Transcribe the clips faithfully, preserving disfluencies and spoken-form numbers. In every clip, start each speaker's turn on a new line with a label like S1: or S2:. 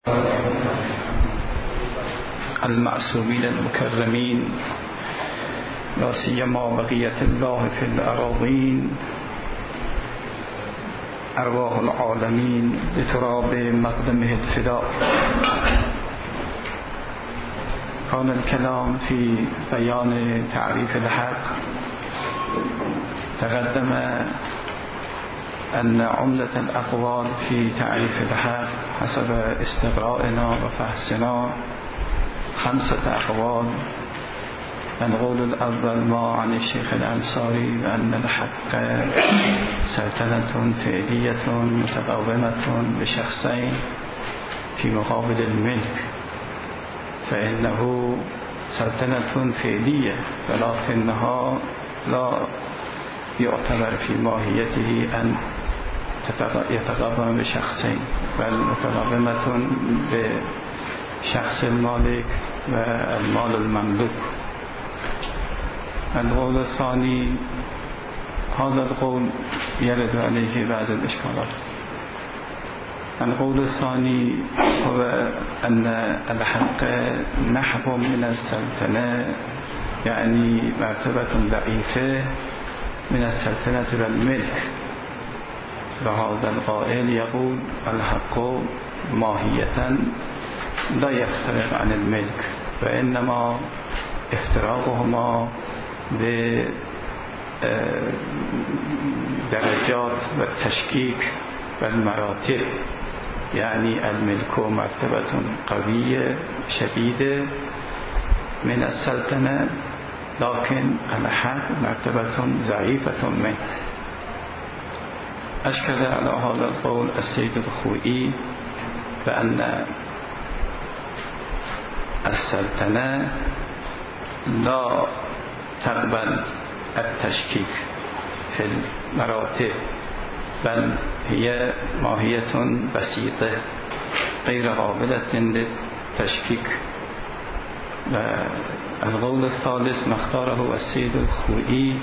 S1: المعصومين المكرمين لا سيما بقية الله في الأراضين أرواح العالمين بتراب مقدمه الفداء. كان الكلام في بيان تعريف الحق. تقدم أن عمدة الأقوال في تعريف الحق حسب استقرائنا وفحصنا خمسة أقوال. القول الأول ما عن الشيخ الأنصاري بأن الحق سلطنة فعلية متقومة بشخصين في مقابل الملك، فإنه سلطنة فعلية ولكنها لا يعتبر في ماهيته أن يتقوم بشخصين، بل متقومة بشخص المالك والمال المملوك. القول الثاني، هذا القول يرد عليه بعض الإشكالات. القول الثاني هو أن الحق نحو من السلطنة، يعني مرتبة ضعيفة من السلطنة والملك. وهذا القائل يقول الحق ماهية لا يختلف عن الملك، وإنما افتراقهما بدرجات والتشكيك والمراتب، يعني الملك مرتبة قوية شديدة من السلطنة، لكن الحق مرتبة ضعيفة منه. أشكل على هذا القول السيد الخوئي بأن السلطنة لا تقبل التشكيك في المراتب، بل هي ماهية بسيطة غير قابلة للتشكيك. القول الثالث ما اختاره السيد الخوئي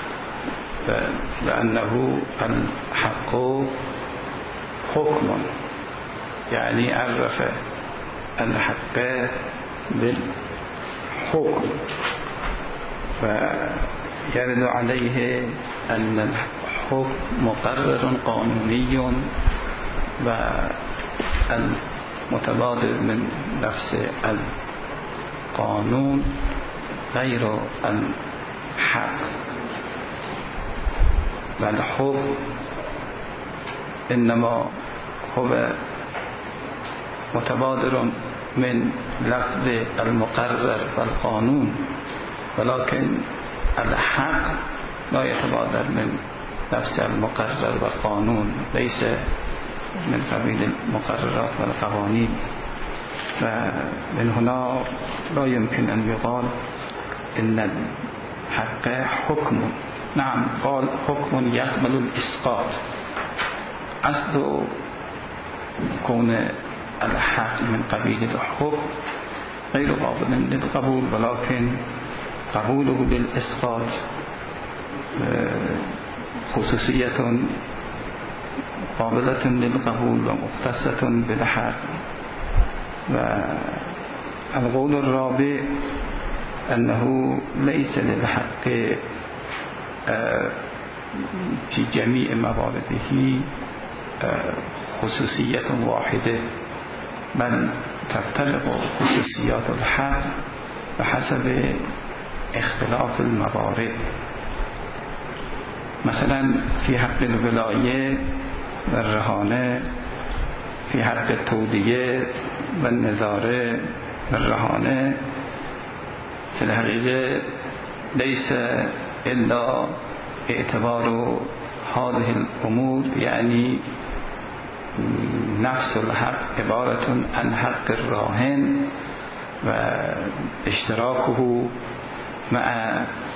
S1: بأنه الحق حكم، يعني عرف الحق بالحكم، ويرد عليه أن الحكم مقرر قانوني والمتبادر من نفس القانون غير الحق. والحكم إنما هو متبادر من لفظ المقرر والقانون، ولكن الحق لا يتبادر من نفس المقرر والقانون، ليس من قبيل المقررات والقوانين. ومن هنا لا يمكن أن يقال إن الحق حكم. نعم، قال حكم يقبل الإسقاط. أصل كون الحق من قبيل الحكم غير قابل للقبول، ولكن قبوله بالإسقاط خصوصية قابلة للقبول ومختصة بالحق. والقول الرابع أنه ليس للحق في جميع موارده خصوصية واحدة، بل تفترق خصوصيات الحق بحسب اختلاف الموارد. مثلا في حق الولاية والرهانة، في حق التودية والنظارة والرهانة، في الحقيقة ليس إلا اعتبار هذه الأمور، يعني نفس الحق عبارة عن حق الراهن واشتراكه مع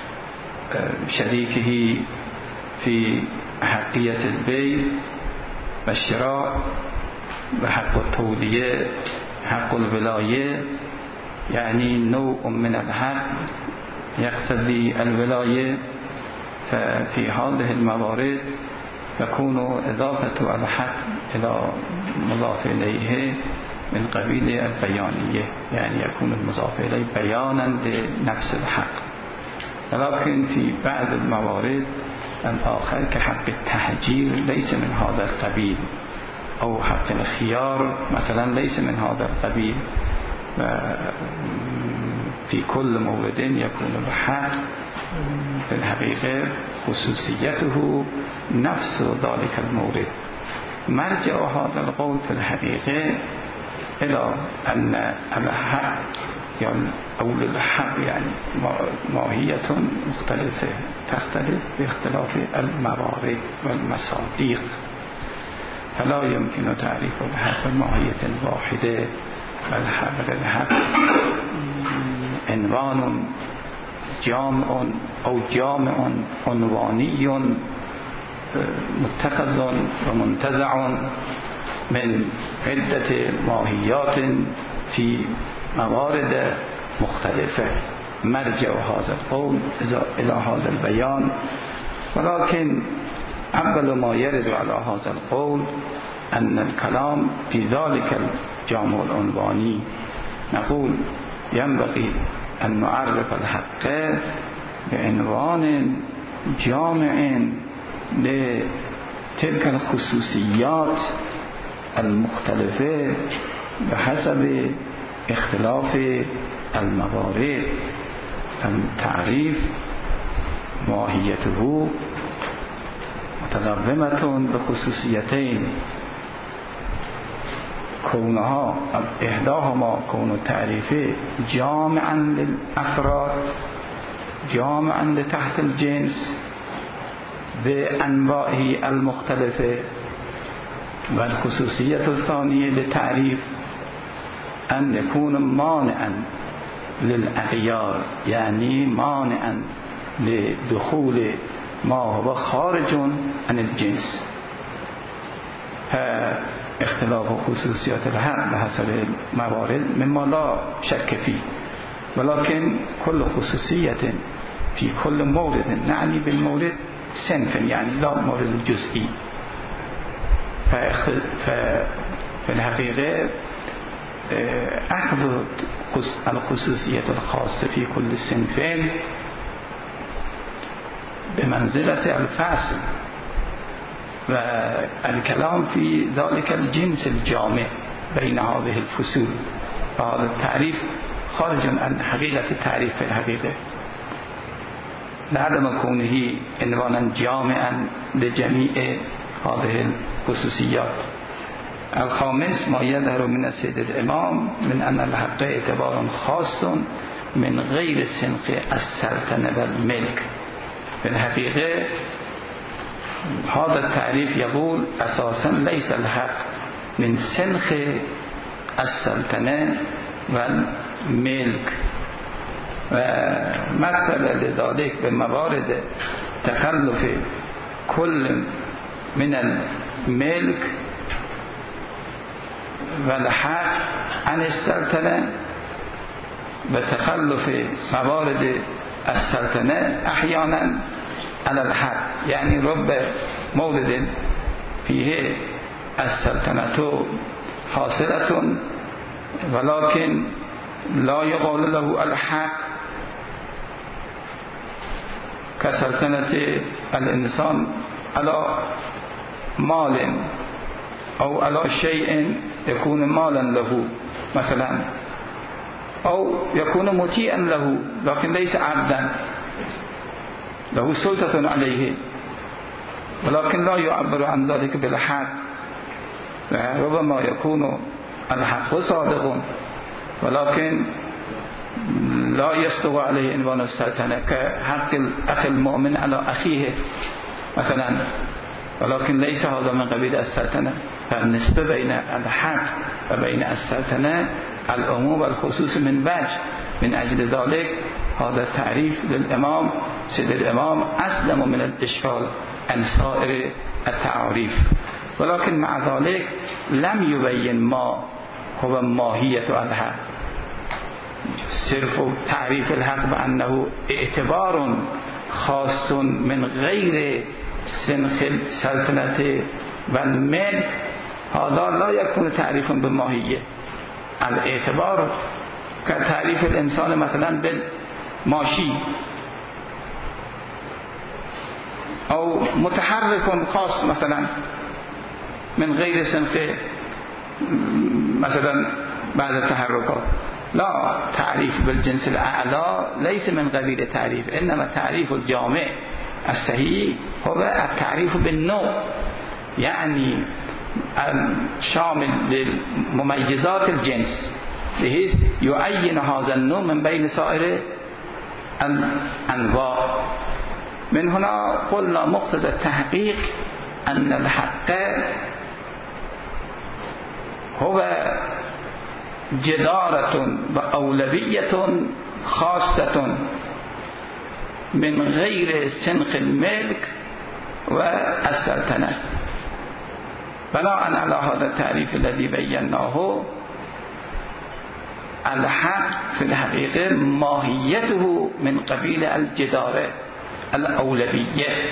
S1: شريكه في حقية البيع والشراء، وحق التودية حق الولاية، يعني نوع من الحق يقتضي الولاية. ففي هذه الموارد تكون إضافة الحق إلى مضاف إليه من قبیل البیانیه، یعنی یکون المضاف الیه بیانا لنفس الحق. ولكن في بعض الموارد الآخر كحق التهجير ليس من هذا القبيل، أو حق الخيار مثلا ليس من هذا القبيل. في كل مورد يكون الحق في الحقيقة خصوصيته نفس ذلك المورد. مرجع هذا القول في الحقيقة إلى أن الحق يعني أول الحق يعني ماهية مختلفة تختلف باختلاف الموارد والمصادق، فلا يمكن تعريف الحق بماهية واحدة. الحق الحق عنوان جامع أو جامع عنواني متخذ ومنتزع من عدة ماهيات في موارد مختلفة. مرجع هذا القول إلى هذا البيان. ولكن أول ما يرد على هذا القول أن الكلام في ذلك الجامع العنواني نقول ينبغي أن نعرف الحق بعنوان جامع لتلك الخصوصيات المختلفة بحسب اختلاف الموارد. التعريف ماهيته متضمنة بخصوصيتين، كونها إحداهما كون التعريف جامعا للأفراد جامعا لتحت الجنس بأنواعه المختلفة، والخصوصية الثانية للتعريف أن يكون مانعا للأغيار، يعني مانعا لدخول ما هو خارج عن الجنس. فاختلاف خصوصيات الحق بحسب الموارد مما لا شك فيه، ولكن كل خصوصية في كل مورد نعني بالمورد صنف، يعني لا مورد جزئي. ففي الحقيقة أخذ الخصوصية الخاصة في كل صنفين بمنزلة الفصل، والكلام في ذلك الجنس الجامع بين هذه الفصول. هذا التعريف خارج عن حقيقة التعريف في الحقيقة، لعدم كونه عنوانا جامعا لجميع هذه الخصوصيات. الخامس ما يظهر من السيد الإمام من أن الحق اعتبار خاص من غير سنخ السلطنة والملك. في الحقيقة هذا التعريف يقول أساسا ليس الحق من سنخ السلطنة والملك، ومثل لذلك بموارد تخلف كل من الملك والحق عن السلطنة بتخلف موارد السلطنة أحيانا على الحق، يعني رب مورد فيه السلطنة حاصلة ولكن لا يقال له الحق، كسلطنة الإنسان على مال أو على شيء يكون مالا له مثلا، أو يكون مطيعا له لكن ليس عبدا، له سلطة عليه ولكن لا يعبر عن ذلك بالحق. ربما يكون الحق صادق ولكن لا يستوى عليه عنوان السلطنة، كحق الأخ المؤمن على أخيه مثلا، ولكن ليس هذا من قبيل السلطنة. فالنسبة بين الحق وبين السلطنة العموم والخصوص من وجه. من أجل ذلك هذا التعريف للإمام سيد الإمام أسلم من الإشكال عن سائر التعاريف، ولكن مع ذلك لم يبين ما هو ماهية الحق. صرف تعريف الحق بأنه اعتبار خاص من غير سنخ السلطنة والملك، هذا لا يكون تعريفا بالماهية، الاعتبار که تعریف الانسان مثلا به ماشی او متحرک خاص مثلا من غیر سنخ مثلا بعض التحركات. لا، تعريف بالجنس الأعلى ليس من قبيل تعريف، إنما التعريف الجامع الصحيح هو التعريف بالنوع، يعني شامل لمميزات الجنس بحيث يعين هذا النوع من بين سائر الأنواع. من هنا قلنا مقتضى التحقيق أن الحق هو جدارة وأولوية خاصة من غير سنخ الملك والسلطنة. بناء على هذا التعريف الذي بيناه، الحق في الحقيقة ماهيته من قبيل الجدارة الأولوية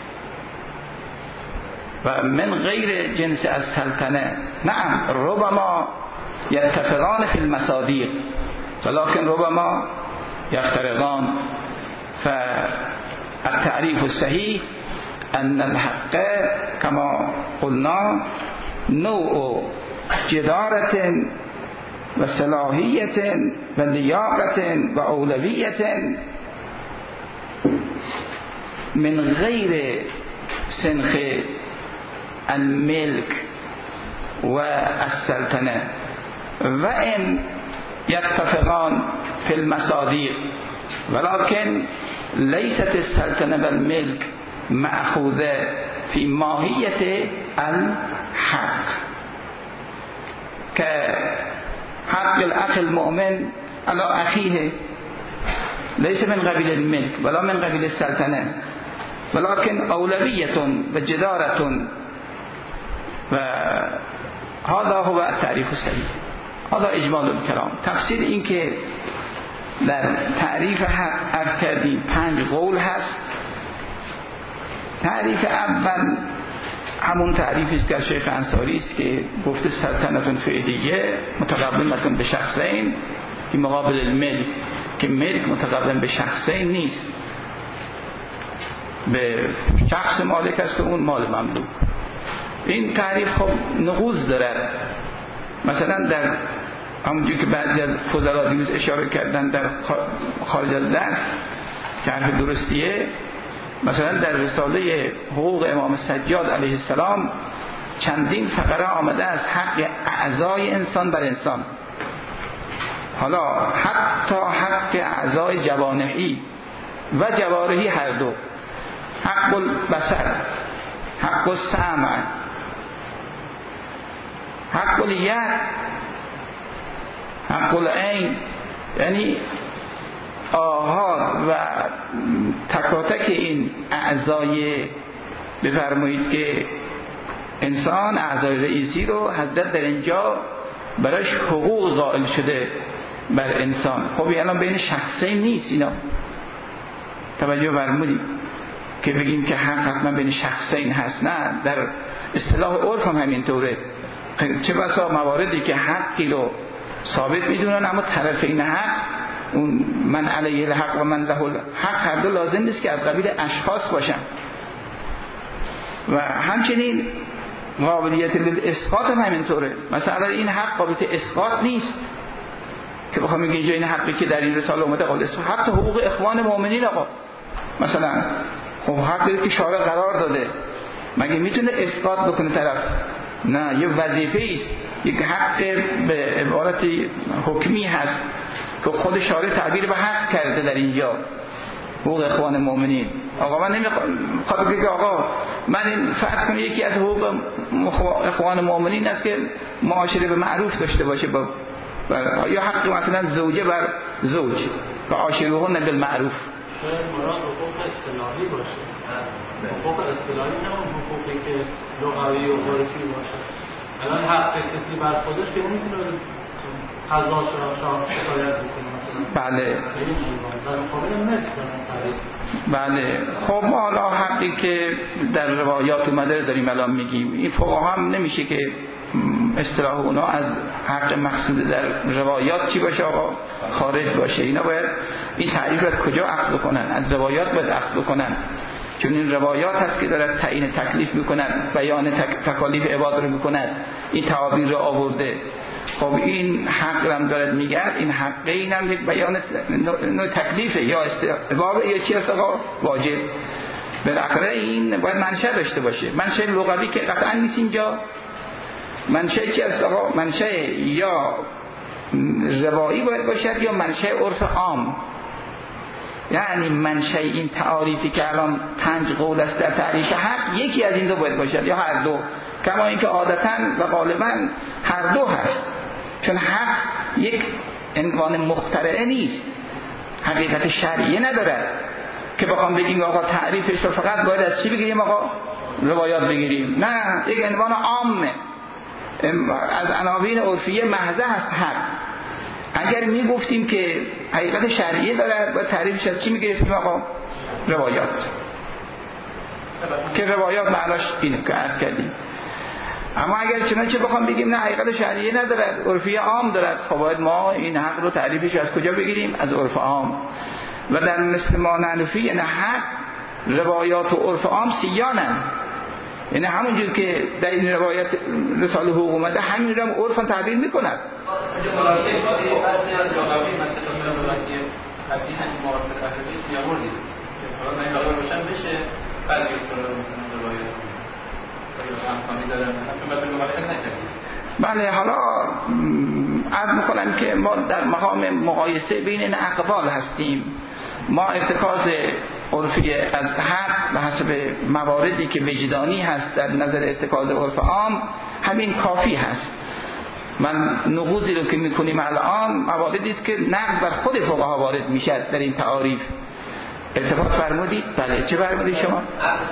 S1: ومن غير جنس السلطنة. نعم، ربما يتفقان في المصادر ولكن ربما يفترقان. فالتعريف الصحيح أن الحق كما قلنا نوع جدارة وصلاحية ولياقة وأولوية من غير سنخ الملك والسلطنة، وإن يتفقان في المصادر ولكن ليست السلطنة والملك مأخوذة في ماهية الحق. كحق الأخ المؤمن على أخيه ليس من قبيل الملك ولا من قبيل السلطنة، ولكن أولوية وجدارة، وهذا هو التعريف الصحيح. هذا اجمال الكلام. تفسیر این که در تعریف حق عرض کردیم پنج قول هست. تعریف اول همون تعریفی است که شیخ انصاری است که گفته سلطنت فعلیه متقدمه به شخصین این مقابل الملک، که ملک متقدم به شخصین نیست، به شخص مالک است و اون مال مملوک. این تعریف خب نقوض داره. مثلا در همونجور که بعضی از فضلا دیروز اشاره کردن در خارج از درس که حرف درستیه، مثلا در رساله حقوق امام سجاد علیه السلام چندین فقره آمده از حق اعضای انسان بر انسان. حالا حتی حق اعضای جوانحی و جوارحی هر دو، حق البصر، حق السمع، حق الید، حق العین، یعنی آها و تکاتک این اعضای، بفرمایید که انسان اعضای رئیسی رو حضرت در اینجا براش حقوق قائل شده بر انسان. خب الان بین شخصین نیست، اینا توجه فرمودید که بگیم که حق حتما بین شخصین هست. نه، در اصطلاح عرف هم همینطوره. چه بسا مواردی که حقی رو ثابت میدونن اما طرفین حق، اون من علیه الحق و من له الحق، هر دو لازم نیست که از قبیل اشخاص باشن. و همچنین قابلیت للاسقاط هم همینطوره. مثلا این حق قابلیت اسقاط نیست که بخوام بگم اینجا این حقی که در این رساله اومده قابل اسقاط. حتی حقوق اخوان مؤمنین آقا مثلا خب حقی که شارع قرار داده، مگه میتونه اسقاط بکنه طرف؟ نه، یه وظیفه است، یک حق به عبارت حکمی هست که خود شارع تعبیر به حق کرده در اینجا، حقوق اخوان مؤمنین. آقا من نمیخواد بگه آقا من این فرض کنم یکی از حقوق اخوان مؤمنین است که معاشره به معروف داشته باشه با بر... یا حق مثلا زوجه بر زوج که عاشروهن بالمعروف.
S2: شاید مراد حقوق اصطلاحی باشه، حقوق اصطلاحی نه حقوقی که لغوی و عرفی باشه. الان حق کسی بر خودش که نمیتونه قضا شکایت بکنه مثلا.
S1: بله بله. خب ما حالا حقی که در روایات اومده داریم الان میگیم. این فقها هم نمیشه که اصطلاح اونا از حق مقصود در روایات چی باشه آقا؟ خارج باشه. اینا باید این تعریف از کجا اخذ کنن؟ از روایات باید اخذ کنن، چون این روایات هست که دارد تعیین تکلیف میکنن، بیان تک... تکالیف عباد رو میکنن، این تعابیر رو آورده. خب این حق رو هم دارد میگرد، این حقه این هم یک بیان نوع تکلیفه یا استحباب یا چی هست آقا؟ واجب. بالاخره این باید منشأ داشته باشه. منشأ لغوی که قطعا نیست اینجا. منشأ چی هست آقا؟ منشأ یا روایی باید باشد یا منشأ عرف عام. یعنی منشأ این تعاریفی که الان پنج قول است در تعریف حق، یکی از این دو باید باشد یا هر دو، کما اینکه عادتاً و غالباً هر دو هست، چون حق یک عنوان مخترعه نیست، حقیقت شرعیه ندارد که بخوام بگیم آقا تعریفش رو فقط باید از چی بگیریم آقا؟ روایات بگیریم. نه، یک عنوان عامه، از عناوین عرفیه محضه هست حق. اگر می گفتیم که حقیقت شرعیه دارد، باید تعریفش از چی می گرفتیم آقا؟ روایات. که روایات معناش اینه که عرض کردیم. اما اگر چنانچه بخوام بگیم نه حقیقت شرعیه ندارد، عرفیه عام دارد، خب باید ما این حق رو تعریفش از کجا بگیریم؟ از عرف عام. و در مثل ما ننفی یعنی حق، روایات و عرف عام سیانن، یعنی همونجور که در این روایت رساله حقوق اومده همین رو هم عرفا تعبیر میکند. بله، حالا عرض میکنم که ما در مقام مقایسه بین این اقوال هستیم. ما ارتکاز عرفی از حق به حسب مواردی که وجدانی هست در نظر ارتکاز عرف عام همین کافی هست. من نقوضی رو که میکنیم الان مواردی است که نقد بر خود فقها وارد میشد در این تعاریف. التفات فرمودید؟ بله، چه فرمودید شما؟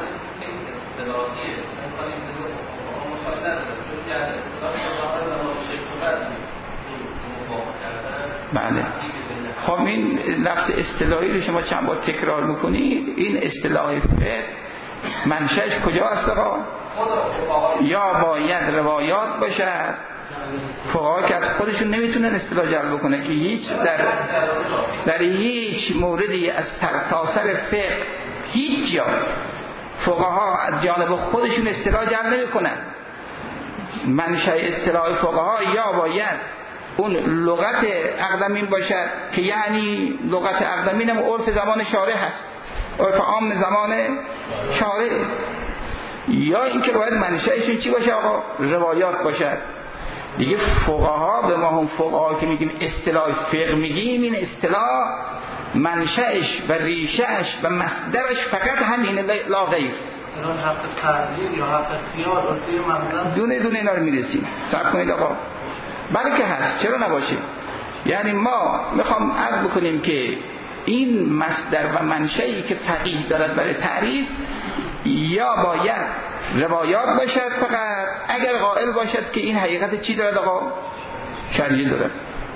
S1: بله. خب این لفظ اصطلاحی رو شما چند بار تکرار میکنید. این اصطلاح فقه منشأش کجا است آقا؟ یا باید روایات باشد. فقها که از خودشون نمیتونن اصطلاح جلب بکنه که هیچ در در هیچ موردی از سرتاسر فقه هیچ جا فقها از جانب خودشون اصطلاح جلب نمیکنن. منشأ اصطلاح فقها یا باید اون لغت اقدمین باشد که یعنی لغت اقدمین هم عرف زمان شارع هست، عرف عام زمان شارع، یا اینکه باید منشأشون چی باشه آقا؟ روایات باشد. دیگه فقها به ما هم فقها که میگیم اصطلاح فقه میگیم، این اصطلاح منشأش و ریشهش و مصدرش فقط همینه، لا غیر.
S2: الان حق تغییر یا حق اختیار عرفی معمولا
S1: دونه دونه اینا رو میرسیم. صبر کنید آقا. بلکه هست، چرا نباشه؟ یعنی ما میخوام عرض بکنیم که این مصدر و منشأی که فقیه دارد برای تعریف یا باید روایات باشد فقط، اگر قائل باشد که این حقیقت چی دارد آقا؟ شرعی دارد.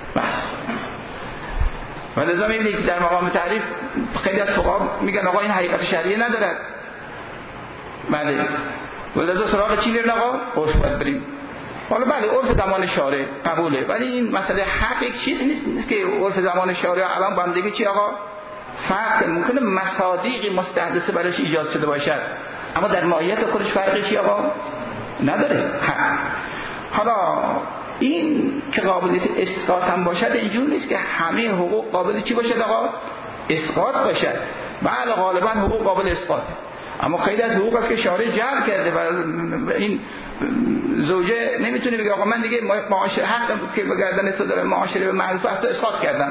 S1: و لذا میبینید که در مقام تعریف خیلی از فقها میگن آقا این حقیقت شرعی ندارد. بله. و لذا سراغ چی بریم آقا؟ عرف باید بریم. حالا بله عرف زمان شارع قبوله، ولی این مسئله حق یک چیزی نیست, نیست که عرف زمان شارع الان با هم دیگه چی آقا؟ فرق ممکنه مصادیقی مستحدثه براش ایجاد شده باشد، اما در ماهیت خودش فرقی چی آقا؟ نداره حق. حالا این که قابلیت اسقاط هم باشد اینجور نیست که همه حقوق قابل چی باشد آقا؟ اسقاط باشد. بله غالبا حقوق قابل اسقاطه، اما خیلی از حقوق است که شارع جعل کرده و این زوجه نمیتونه بگه آقا من دیگه معاشره حق که به گردن تو داره معاشره به معروف است اسقاط کردم.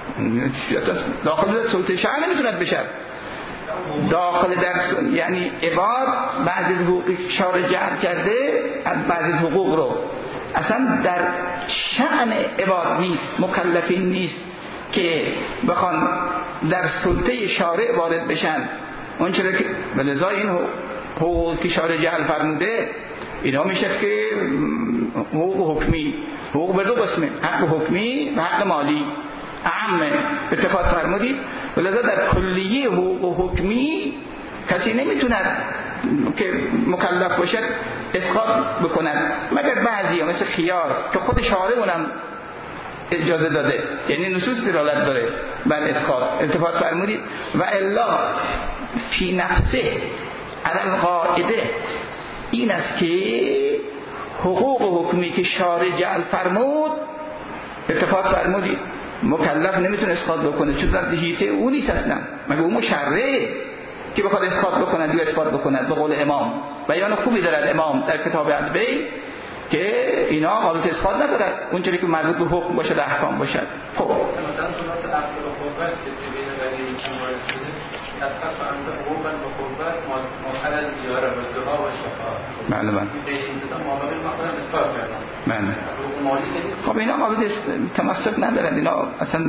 S1: داخل سلطه شرع نمیتونه بشه. داخل در یعنی عباد بعضی حقوق شارع جعل کرده، از بعضی حقوق رو اصلا در شأن عباد نیست، مکلفین نیست که بخوان در سلطه شارع وارد بشن. اون چرا که به لذا این حقوق که شارع جعل فرموده اینا میشه که حقوق حکمی، حقوق به دو قسمه، حق حکمی و حق مالی. اعم اتفاق فرمودید. ولذا در کلیه حقوق حکمی کسی نمیتوند که مکلف باشد اسقاط بکند، مگر بعضی مثل خیار که خود شارع اونم اجازه داده، یعنی نصوص دلالت داره بر اسقاط. التفات فرمودید و الا فی نفسه علی القاعده، این است که حقوق و حکمی که شارع جعل فرمود، التفات فرمودید مکلف نمیتونه اسقاط بکنه چون در هیته او نیست اصلا، مگه اون مشرعه که بخواد اسقاط بکند یا اثبات بکند. به قول امام بیان خوبی دارد امام در کتاب البی که اینا قابلیت اسقاط ندارد اونجوری که مربوط به حکم باشد احکام باشد. خب
S2: مثلا صورت عقل و قربت که بین ولی این وارد شده تصفیه انت قربت و قربت مؤخر از دیاره و دعا و شفاعت.
S1: بله بله.
S2: به این دو مقابل مثلا اثبات کردن.
S1: بله. خب اینا قابلیت تمسک ندارد، اینا اصلا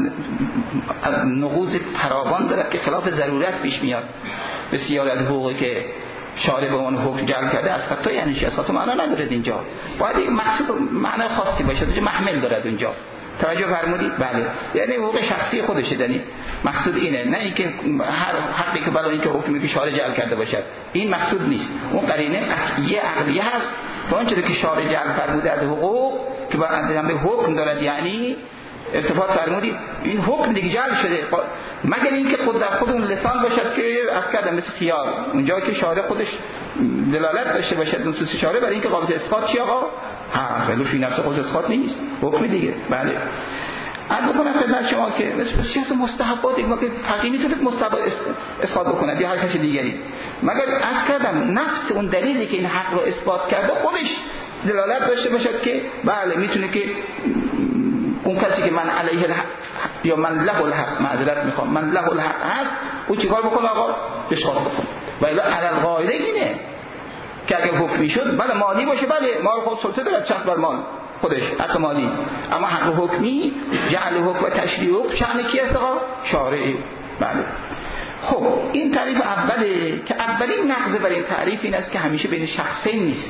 S1: نقوض فراوان دارد که خلاف ضرورت پیش میاد. بسیار از حقوقی که شارع به اون حکم جعل کرده از خطا یعنی چی؟ اسقاط معنا نداره اینجا. باید یک مقصود معنای خاصی باشه، اونجا محمل دارد اونجا. توجه فرمودید؟ بله. یعنی حقوق شخصی خودشه، یعنی مقصود اینه، نه اینکه هر حقی که برای اینکه حکمی که شارع جعل کرده باشد. این مقصود نیست. اون قرینه یه عقلیه هست که اونچه که شارع جعل فرموده از حقوق که باید به حکم دارد، یعنی التفات فرمودید این حکم دیگه جعل شده، مگر اینکه خود در خود اون لسان باشد که از کردم مثل خیار اونجا که شارع خودش دلالت داشته باشد نصوص شارع برای اینکه قابلیت اسقاط چی آقا؟ ها ولی فی نفس خود اسقاط نیست، حکم دیگه. بله. عرض بکنم خدمت شما که مثل بسیار مستحبات ما که فقیه میتونه مستحب اسقاط بکنه یا هر کسی دیگری، مگر از کردم نفس اون دلیلی که این حق رو اثبات کرده خودش دلالت داشته باشد که بله میتونه که اون کسی که من علیه الحق یا من له الحق، معذرت میخوام، من له الحق هست، او چیکار بکنه آقا؟ اسقاط بکنه. و الا علی القاعده اینه که اگه حکمی شد بله مالی باشه، بله مال خود سلطه دارد چند بر مال خودش حق مالی، اما حق حکمی جعل حکم و تشریع حکم شأن کی است آقا؟ شارعی. بله. خب این تعریف اوله که اولین نقض بر این تعریف این است که همیشه بین شخصین نیست.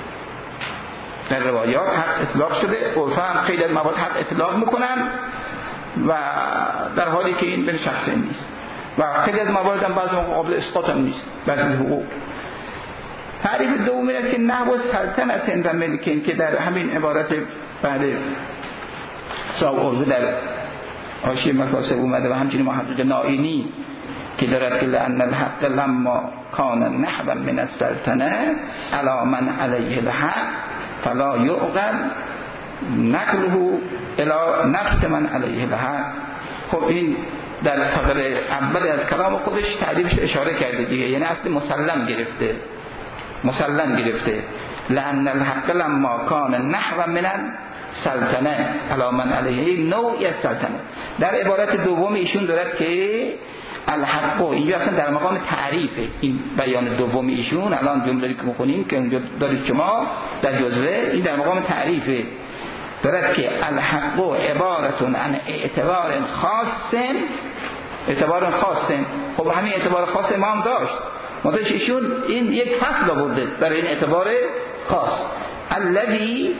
S1: در روایات حق اطلاق شده، عرفا هم خیلی از موارد حق اطلاق میکنن و در حالی که این بین شخصین نیست و خیلی از موارد هم بعضی موقع قابل اسقاط هم نیست. بعضی حقوق تعریف دوم این است که نحو سلطنت و ملکین که در همین عبارت بعد صاحب عرضه در حاشیه مکاسب اومده و همچنین محقق نائینی که دارد که لأن الحق لما کان نحوا من السلطنه علی من علیه الحق فلا یعقل نقله الی نفس من علیه الحق. خب این در فقره اول از کلام خودش تعریفش اشاره کرده دیگه، یعنی اصل مسلم گرفته، مسلم گرفته. لأن الحق لما کان نحوا من السلطنه علی من علیه نوعی از سلطنه. در عبارت دوم ایشون دارد که الحق، اینجا اصلا در مقام تعریفه این بیان دوم ایشون، الان جمله که میخونیم که اونجا دارید شما در جزوه، این در مقام تعریفه، دارد که الحق عبارتون عن اعتبار خاص، اعتبار خاص. خب همین اعتبار خاص ما هم داشت، ما داشت ایشون این یک فصل آورده برای این اعتبار خاص، الذی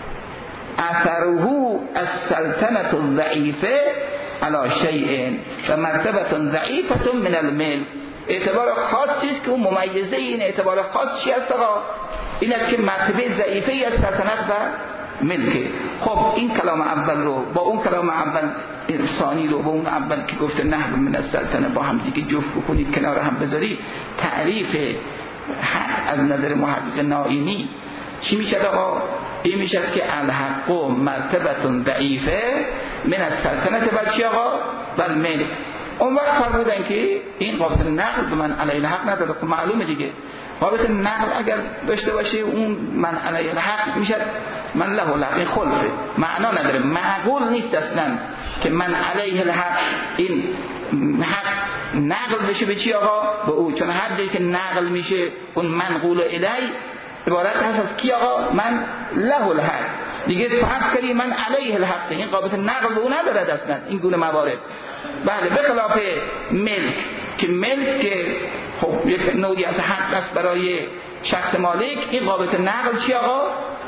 S1: اثره السلطنة الضعیفه علی شیء و مرتبه ضعیفه من الملک. اعتبار خاصی است که اون ممیزه این اعتبار خاص چی است آقا؟ این است که مرتبه ضعیفه ای از سلطنت و ملک. خب این کلام اول رو با اون کلام اول ثانی رو با اون اول که گفته نحو من السلطنه با هم دیگه جفت بکنید کنار هم بذارید، تعریف از نظر محقق نائینی چی میشه آقا؟ این میشه که الحق مرتبه ضعیفه من السلطنه و چی آقا؟ بل ملک. اون وقت فرمودن که این قابلیت نقل به من علیه الحق نداره. خب معلومه دیگه قابلیت نقل اگر داشته باشه اون من علیه الحق میشه من له الحق، این خلفه معنا نداره، معقول نیست اصلا که من علیه الحق این حق نقل بشه به چی آقا؟ به او، چون هر جایی که نقل میشه اون منقول الی عبارت هست از کی آقا؟ من له الحق دیگه، فقط کردی من علیه الحق، این قابلیت نقل به او ندارد اصلا این گونه موارد. بله به خلاف ملک که ملک که خب یک نوعی از حق است برای شخص مالک، این قابلیت نقل چی آقا؟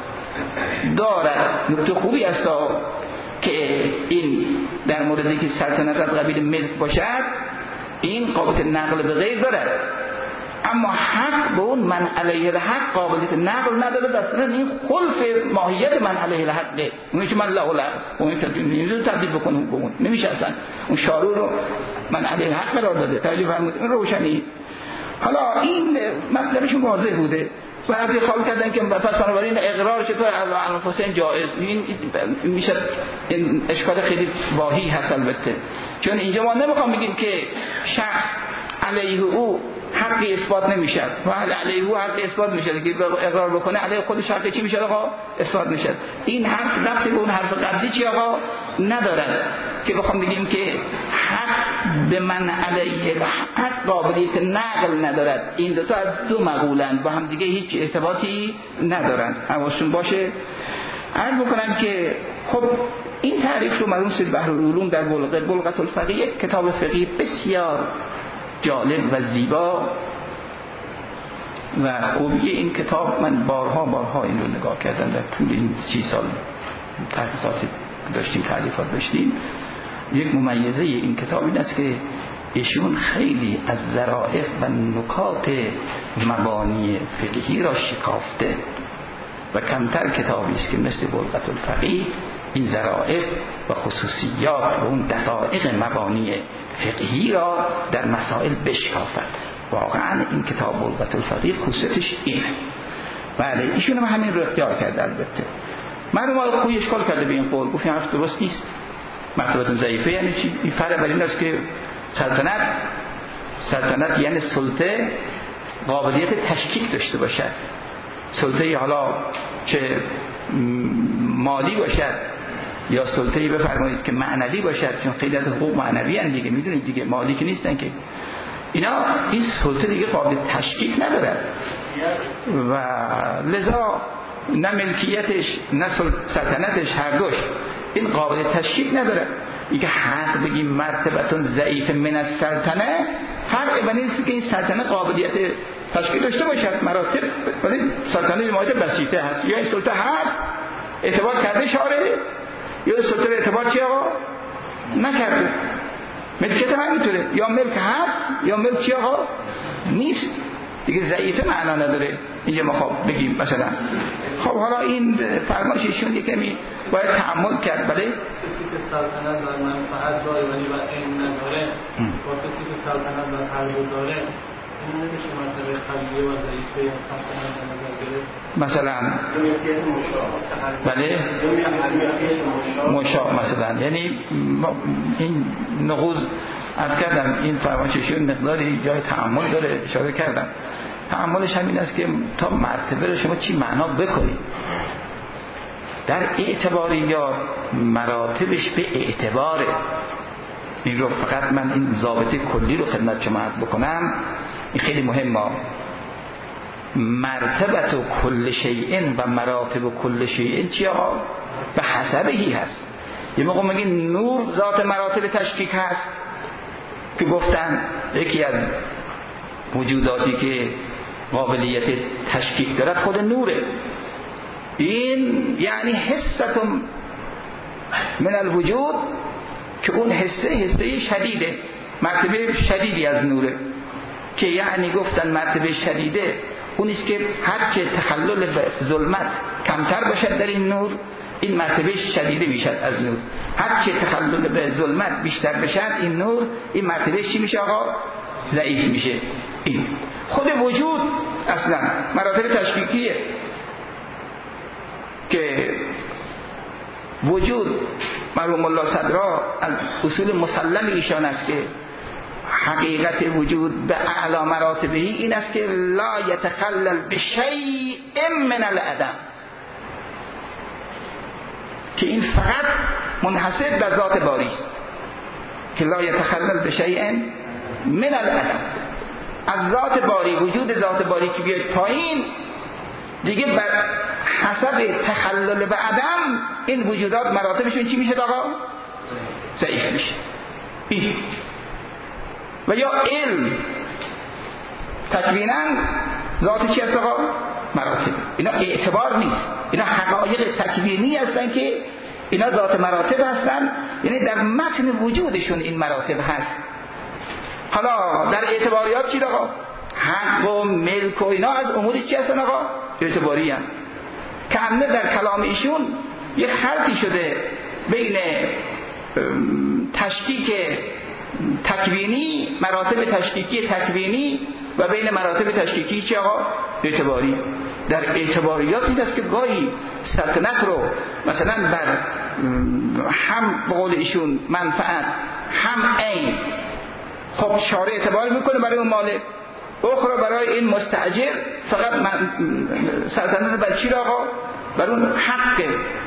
S1: دارد. نکته خوبی است که این در موردی که سلطنت از قبیل ملک باشد این قابلیت نقل به غیر دارد،
S3: اما حق به اون من علیه الحق قابلیت نقل نداره. اصلا این خلف ماهیت من علیه الحقه. اونی که من له الحق اون که نمیشه تبدیل بکنه به اون نمیشه. اصلا اون شارو رو من علیه الحق قرار داده. توجه فرمودید این روشنی. حالا این مطلبشون واضح بوده. بعضی خواهی کردن که پس بنابراین اقرار چطور از انفسین جایز؟ این میشه این اشکال خیلی واهی هست البته، چون اینجا ما نمیخوام بگیم که شخص علیه او حقی اثبات نمیشه و علیه او حقی اثبات میشه که اقرار بکنه علیه خودش حقی چی میشه آقا اثبات میشه. این حق ربطی به اون حرف قبلی چی آقا ندارد که بخوام بگیم که حق به من علیه حق قابلیت نقل ندارد. این دو تا از دو مقولند با هم دیگه هیچ ارتباطی ندارند. حواستون باشه. عرض بکنم که خب این تعریف رو مرحوم سید بحرالعلوم در بلغه بلغة الفقیه کتاب فقهی بسیار جالب و زیبا و خوبی این کتاب من بارها بارها این رو نگاه کردم در طول این سی سال تحقیقات داشتیم تعریفات داشتیم. یک ممیزه این کتاب این است که ایشون خیلی از ظرافت و نکات مبانی فقهی را شکافته و کمتر کتابی است که مثل بلغة الفقیه این ظرافت و خصوصیات و اون دقایق مبانی فقهی را در مسائل بشکافد. واقعا این کتاب بلغة الفقیه خصوصیتش اینه. بله ایشون هم همین رو اختیار کرده. البته معلومه خوی اشکال کرده به این قول، گفت این حرف درست نیست، مرتبه ضعیفه. یعنی چی؟ این فرق بر این است که سلطنت سلطنت یعنی سلطه قابلیت تشکیک داشته باشد. سلطه حالا چه مالی باشد یا سلطه‌ای بفرمایید که معنوی باشد، چون خیلی از حقوق معنوی ان دیگه، میدونید دیگه، مالی که نیستن که اینا. این سلطه دیگه قابل تشکیک نداره و لذا نه ملکیتش نه سلطنتش هر دوش این قابل تشکیک نداره. دیگه حق بگیم مرتبتون ضعیف من السلطنه، فرق بین این که این سلطنه قابلیت تشکیل داشته باشد مراتب، ولی سلطنه به ماهیت بسیطه هست. یا این سلطه هست اعتبار کرده شارع، یا سلطه اعتبار چی آقا نکرده. ملکیت هم همینطوره، یا ملک هست یا ملک چی آقا نیست. دیگه ضعیفه معنا نداره. اینجا ما خب بگیم مثلا خب حالا این فرمایششون یه کمی باید تأمل کرد. بله
S2: کسی که سلطنت در منفعت داره ولی و این نداره با کسی که سلطنت در هر دو داره این نمیشه مرتبه قویه و ضعیفه سلطنت در نظر گرفت.
S3: مثلا بله مشا مثلا، یعنی این نقوض از کردم این فرمایششون مقداری جای تأمل داره، اشاره کردم. تأملش همین است که تا مرتبه رو شما چی معنا بکنید. در اعتباریات مراتبش به اعتباره. این رو فقط من این ضابطه کلی رو خدمت شما عرض بکنم، این خیلی مهمه. مرتبت و کل شیء و مراتب و کل شیء چی آقا؟ به حسبهی هست. یه موقع میگین نور ذات مراتب تشکیک هست که گفتن یکی از وجوداتی که قابلیت تشکیک دارد خود نوره. این یعنی حستم من الوجود که اون حسه حسه شدیده، مرتبه شدیدی از نوره، که یعنی گفتن مرتبه شدیده اونیست که هرچه تخلل به ظلمت کمتر باشد در این نور، این مرتبه شدیده میشد از نور. هرچه تخلل به ظلمت بیشتر بشد این نور، این مرتبه چی میشه آقا؟ ضعیف میشه. این خود وجود اصلا مراتب تشکیکیه که وجود مرحوم الله صدرا از اصول مسلم ایشان است که حقیقت وجود به اعلی مراتبه این است که لا یتخلل بشیء من العدم، که این فقط منحصر به ذات باری است، که لا یتخلل بشیء من العدم. از ذات باری، وجود ذات باری که بیاد پایین دیگه بر حسب تخلل به عدم این وجودات مراتبشون چی میشه آقا؟ ضعیف میشه. این و یا علم تکوینا ذات چی هست آقا؟ مراتب. اینا اعتبار نیست، اینا حقایق تکوینی هستن که اینا ذات مراتب هستن، یعنی در متن وجودشون این مراتب هست. حالا در اعتباریات چی آقا؟ حق و ملک و اینا از اموری چی هستن آقا؟ اعتباری هم که همه در کلام ایشون یک خلطی شده بین تشکیک تکوینی، مراتب تشکیکی تکوینی و بین مراتب تشکیکی چی آقا؟ اعتباری. در اعتباریات این است که گاهی سلطنت رو مثلا بر هم به قول ایشون منفعت هم عین خب شارع اعتبار میکنه برای اون مالک، اخرى برای این مستاجر فقط من سلطنت بر چی آقا؟ بر اون حق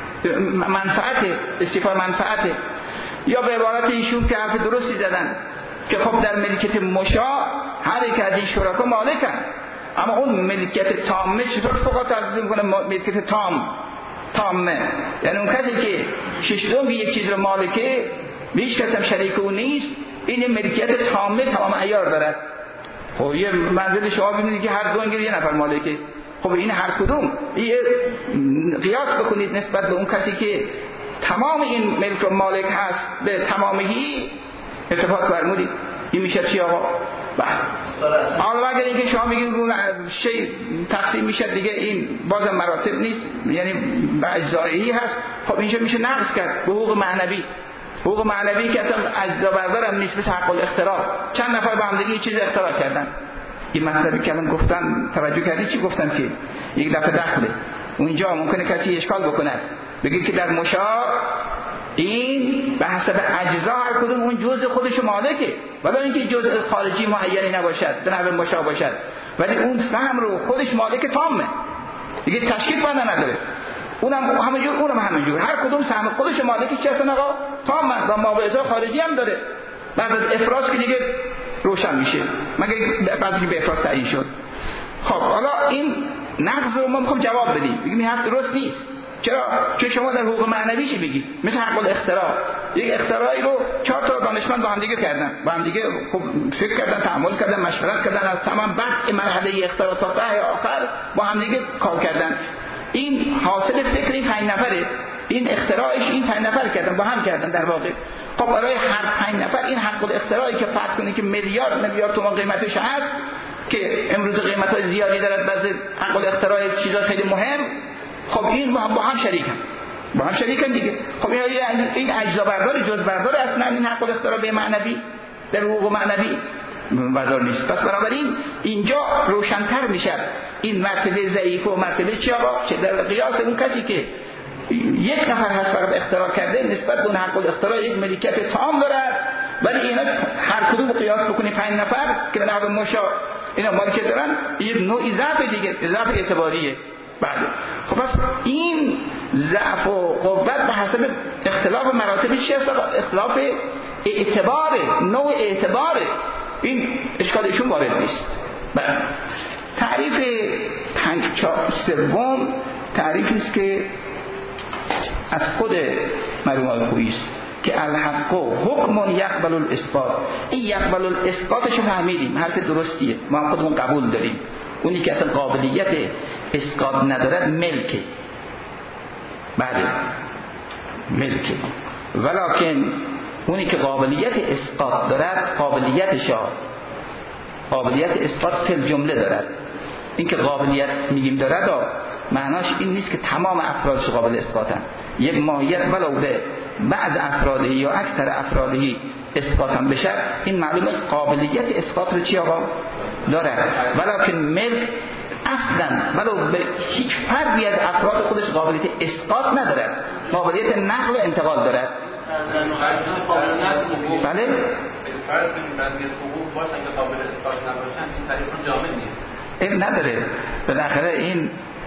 S3: منفعت استیفای منفعت. یا به عبارت ایشون که حرف درستی زدن که خب در ملکیت مشاع هر یک از این شرکا مالکن، اما اون ملکیت تامه چطور فقط تعریف میکنه؟ ملکیت تام تامه یعنی اون کسی که ششم یک چیز رو مالکه، هیچ کس هم شریک اون نیست، این ملکیت تامه تمام عیار دارد. خب یه منزل شما ببینید که هر دو انگار یه نفر مالکه، خب این هر کدوم یه قیاس بکنید نسبت به اون کسی که تمام این ملک رو مالک هست به تمامهی اتفاق فرمودید، این میشه چی آقا؟ بله. حالا اگر اینکه شما بگید اون شی تقسیم میشه دیگه این باز مراتب نیست، یعنی به اجزایی هست، خب اینجا میشه نقص کرد به حقوق معنوی. حقوق معنوی که اصلا اجزا بردار هم نیست، مثل حق الاختراع. چند نفر با هم دیگه یه چیز اختراع کردن. این مطلبی که الان گفتم توجه کردی چی گفتم که یک دفعه دخله اونجا ممکنه کسی اشکال بکنه بگید که در مشاع این به حسب اجزا هر کدوم اون جزء خودش مالکه، ولی اینکه جزء خارجی معینی نباشد به نحو مشاع باشد، ولی اون سهم رو خودش مالک تامه دیگه، تشکیل بنا نداره. اونم همونجور اونم همونجور، هر کدوم سهم خودش مالکی چه هستن آقا؟ تامه و مواعظ خارجی هم داره. بعد از افراز که دیگه روشن میشه، مگه بعضی که به افراز تعیین شد. خب حالا این نقض رو ما میخوام جواب بدیم، بگیم این حرف درست نیست. چرا؟ چون شما در حقوق معنوی چی بگید؟ مثل حق الاختراع، یک اختراعی رو چهار تا دانشمند با هم دیگه کردن، با هم دیگه خوب فکر کردن، تعامل کردن، مشورت کردن، از تمام بعد مرحله اختراع تا ته آخر با هم دیگه کار کردن. این حاصل فکر این پنج نفره، این اختراعش این پنج نفر کردن، با هم کردن در واقع. خب برای هر پنج نفر این حق الاختراعی که فرض کنید که میلیارد میلیارد تومان قیمتش هست، که امروز قیمت‌های زیادی دارد، بعضی حق الاختراع چیزا خیلی مهم، خب این با هم, با هم شریکن با هم شریکن دیگه. خب این این اجزا بردار جز بردار اصلا این حق الاختراع به معنوی در حقوق معنوی بردار نیست. پس بنابراین اینجا روشن‌تر میشه این مرتبه ضعیف و مرتبه چی آقا؟ که در قیاس اون کسی که یک نفر هست فقط اختراع کرده نسبت به اون حق الاختراع یک ملکیت تام دارد، ولی اینا هر کدوم قیاس بکنی پنج نفر که به نحو مشاع اینا مالکیت دارن، یه نوعی ضعف دیگه، ضعف اعتباریه. بله. خب پس این ضعف و قوت به حسب اختلاف مراتب چی است؟ اختلاف اعتباره، نوع اعتباره. این اشکالشون وارد نیست. بله. تعریف پنج سوم تعریفی است که از خود مرحوم الخویی است که الحق حکم یقبل الاثبات. این یقبل الاثباتش رو فهمیدیم، حرف درستیه، ما خودمون قبول داریم. اونی که اصلا قابلیت اسقاط ندارد ملکه، بله ملکه، ولکن اونی که قابلیت اسقاط دارد قابلیتش قابلیت اسقاط فی جمله دارد. این که قابلیت میگیم دارد معناش این نیست که تمام افرادش قابل اسقاطن. یک ماهیت ولو به بعض افرادی یا اکثر افرادی اسقاط هم بشه، این معلومه قابلیت اسقاط رو چی آقا دارد، ولکن ملک اصلا ولو به هیچ فردی از افراد خودش قابلیت اسقاط ندارد، قابلیت نقل و انتقال دارد. بله؟
S2: فرض کنید بعضی حقوق باشن که قابل اسقاط نباشن، این تعریف جامع نیست.
S3: این نداره. بالاخره این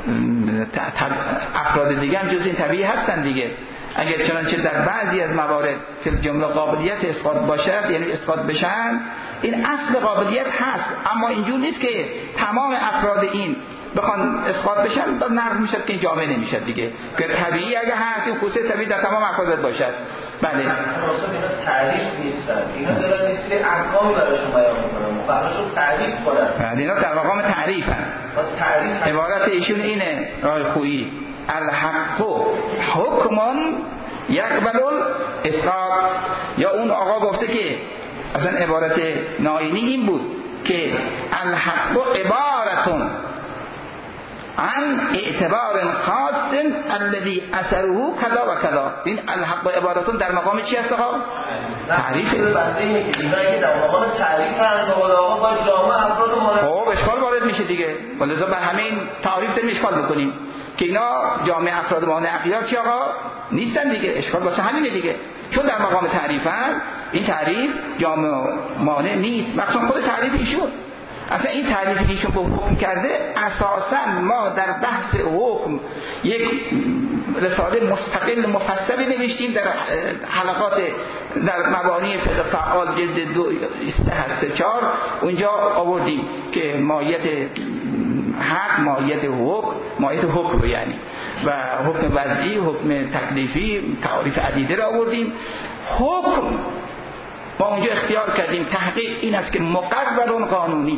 S3: افراد دیگه هم جز این طبیعی هستن دیگه. اگر چنانچه در بعضی از موارد که جمله قابلیت اسقاط باشد، یعنی اسقاط بشن، این اصل قابلیت هست، اما اینجور نیست که تمام افراد این بخوان اسقاط بشن باز نقض میشد که این جامعه نمیشد دیگه. که طبیعی اگه هست این خصوص طبیعی در تمام افراد باشد. بله.
S4: اصلا اینا تعریف نیستن، اینا دارن نیست که احکامی براشون بیان میکنن، براشون تعریف کنن.
S3: بله اینا در مقام تعریفن.
S4: تعریف
S3: عبارت ایشون اینه رای خویی الحق حکمون یقبل الاسقاط. یا اون آقا گفته که اصلا عبارت ناینی این بود که الحق عبارتون عن اعتبار خاص الذي اثره کذا و کذا. این الحق عبارتون در مقام چی هست آقا؟ تعریفه.
S4: بنده که اینا که در مقام تعریف هست آقا با جامعه افراد مورد
S3: خب اشکال وارد میشه دیگه. ولذا به همین تعریف داریم اشکال بکنیم که اینا جامعه افراد مانع اغیار چی آقا؟ نیستن دیگه. اشکال واسه همینه دیگه، چون در مقام تعریفن این تعریف جامعه مانع نیست. مثلا خود تعریف ایشون، اصلا این تعریفی که ایشون به حکم کرده اساسا ما در بحث حکم یک رساله مستقل مفصلی نوشتیم در حلقات در مبانی فقه فعال جلد دو سه چهار، اونجا آوردیم که ماهیت حق، ماهیت حکم، ماهیت حکم یعنی و حکم وضعی، حکم تکلیفی، تعاریف عدیده را آوردیم. حکم ما اونجا اختیار کردیم تحقیق این است که مقرر قانونی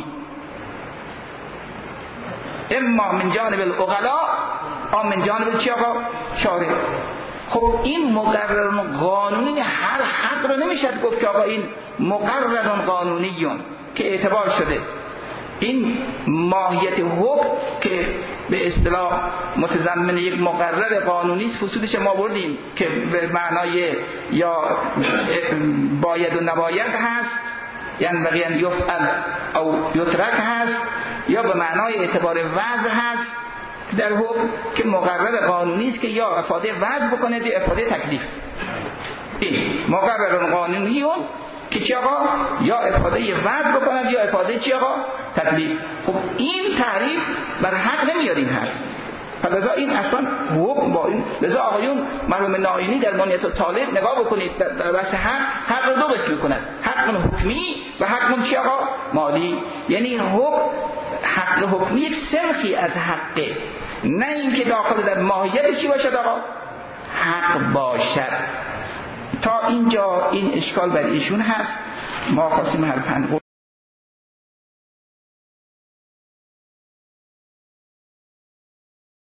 S3: اما من جانب العقلاء او من جانب چی آقا؟ شارع. خب این مقرر قانونی هر حق رو نمیشد گفت که آقا این مقرر قانونیون که اعتبار شده. این ماهیت حکم که به اصطلاح متضمن یک مقرر قانونی است، فصولش ما بردیم که به معنای یا باید و نباید هست، یعنی بقیان یفعل او یترک هست، یا به معنای اعتبار وضع هست در حکم که مقرر قانونی است که یا افاده وضع بکنه یا افاده تکلیف. این مقرر قانونیون که چی آقا؟ یا افاده وضع بکنند یا افاده چی آقا؟ تکلیف. خب این تعریف بر حق نمیارین هست. لذا این اصلا حکم با این، لذا آقایون مرحوم ناینی در مانعت الطالب نگاه بکنید در بحث حق، حق رو دو قسم میکنند، حق حکمی و حق چی آقا؟ مالی. یعنی حکم، حق حکمی یک سنخی از حقه، نه اینکه داخل در ماهیت چی باشد آقا؟ حق باشد. تا اینجا این اشکال بر ایشون هست. ما خواستیم هر پنج